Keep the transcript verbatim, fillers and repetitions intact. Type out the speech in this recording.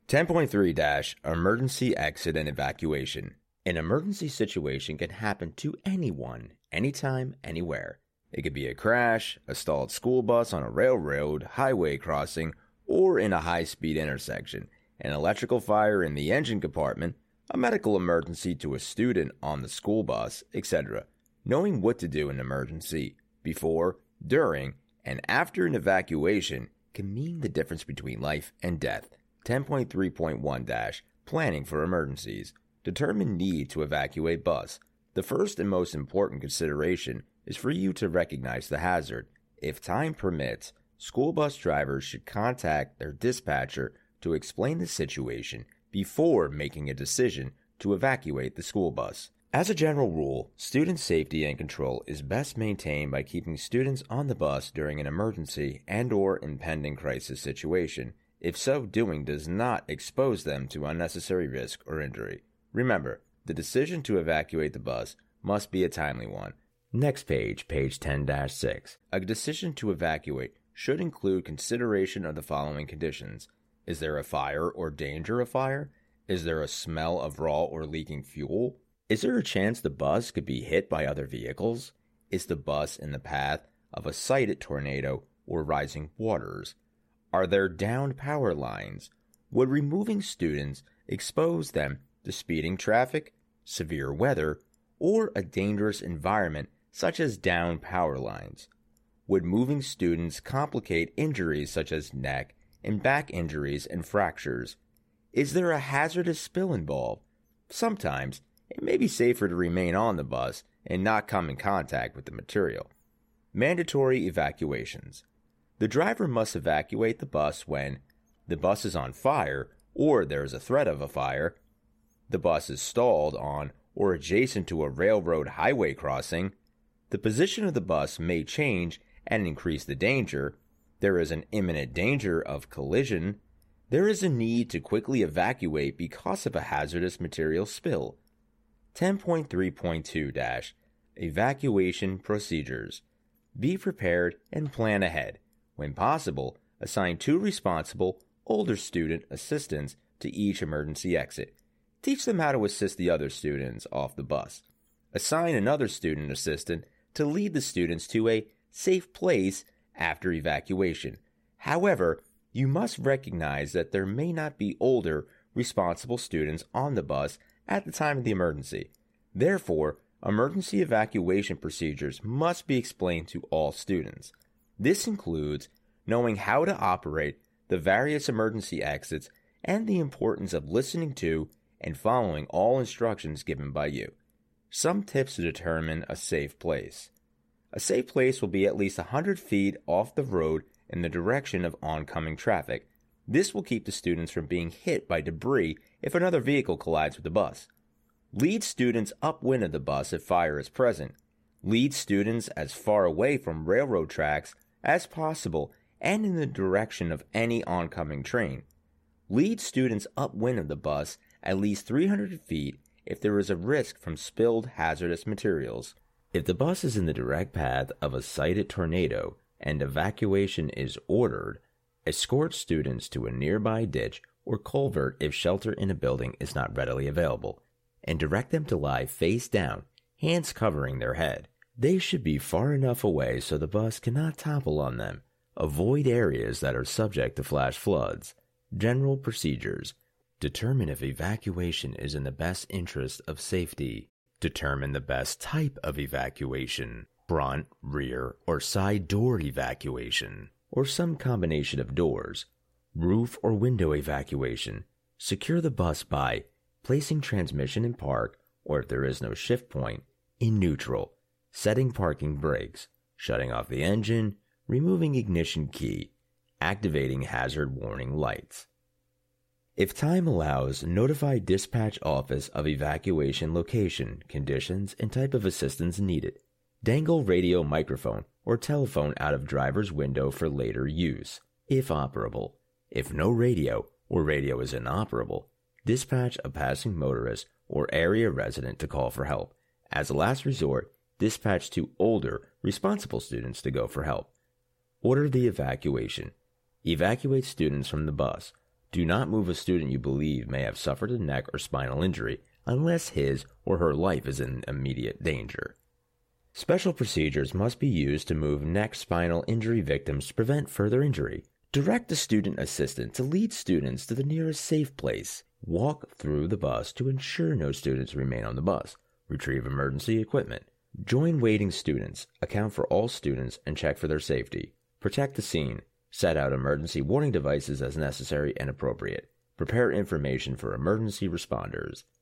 ten point three dash Emergency Exit and Evacuation. An emergency situation can happen to anyone, anytime, anywhere. It could be a crash, a stalled school bus on a railroad, highway crossing, or in a high-speed intersection, an electrical fire in the engine compartment, a medical emergency to a student on the school bus, et cetera. Knowing what to do in an emergency, before, during, and after an evacuation can mean the difference between life and death. ten point three point one dash Planning for Emergencies. Determine need to evacuate bus. The first and most important consideration is for you to recognize the hazard. If time permits, school bus drivers should contact their dispatcher to explain the situation before making a decision to evacuate the school bus. As a general rule, student safety and control is best maintained by keeping students on the bus during an emergency and or impending crisis situation, if so doing does not expose them to unnecessary risk or injury. Remember, the decision to evacuate the bus must be a timely one. Next page, page ten dash six. A decision to evacuate should include consideration of the following conditions. Is there a fire or danger of fire? Is there a smell of raw or leaking fuel? Is there a chance the bus could be hit by other vehicles? Is the bus in the path of a cited tornado or rising waters? Are there downed power lines? Would removing students expose them to speeding traffic, severe weather, or a dangerous environment such as downed power lines? Would moving students complicate injuries such as neck and back injuries and fractures? Is there a hazardous spill involved? Sometimes it may be safer to remain on the bus and not come in contact with the material. Mandatory evacuations. The driver must evacuate the bus when the bus is on fire or there is a threat of a fire, the bus is stalled on or adjacent to a railroad highway crossing, the position of the bus may change and increase the danger, there is an imminent danger of collision, there is a need to quickly evacuate because of a hazardous material spill. ten point three point two dash Evacuation Procedures. Be prepared and plan ahead. When possible, assign two responsible, older student assistants to each emergency exit. Teach them how to assist the other students off the bus. Assign another student assistant to lead the students to a safe place after evacuation. However, you must recognize that there may not be older, responsible students on the bus at the time of the emergency. Therefore, emergency evacuation procedures must be explained to all students. This includes knowing how to operate the various emergency exits and the importance of listening to and following all instructions given by you. Some tips to determine a safe place. A safe place will be at least one hundred feet off the road in the direction of oncoming traffic. This will keep the students from being hit by debris if another vehicle collides with the bus. Lead students upwind of the bus if fire is present. Lead students as far away from railroad tracks as possible and in the direction of any oncoming train. Lead students upwind of the bus at least three hundred feet if there is a risk from spilled hazardous materials. If the bus is in the direct path of a cited tornado and evacuation is ordered, escort students to a nearby ditch or culvert if shelter in a building is not readily available, and direct them to lie face down, hands covering their head. They should be far enough away so the bus cannot topple on them. Avoid areas that are subject to flash floods. General procedures. Determine if evacuation is in the best interest of safety. Determine the best type of evacuation. Front, rear, or side door evacuation, or some combination of doors. Roof or window evacuation. Secure the bus by placing transmission in park, or if there is no shift point, in neutral. Setting parking brakes, shutting off the engine, removing ignition key, activating hazard warning lights. If time allows, notify dispatch office of evacuation location, conditions, and type of assistance needed. Dangle radio microphone or telephone out of driver's window for later use, if operable. If no radio or radio is inoperable, dispatch a passing motorist or area resident to call for help. As a last resort, dispatch two older, responsible students to go for help. Order the evacuation. Evacuate students from the bus. Do not move a student you believe may have suffered a neck or spinal injury unless his or her life is in immediate danger. Special procedures must be used to move neck spinal injury victims to prevent further injury. Direct the student assistant to lead students to the nearest safe place. Walk through the bus to ensure no students remain on the bus. Retrieve emergency equipment. Join waiting students. Account for all students and check for their safety. Protect the scene. Set out emergency warning devices as necessary and appropriate. Prepare information for emergency responders.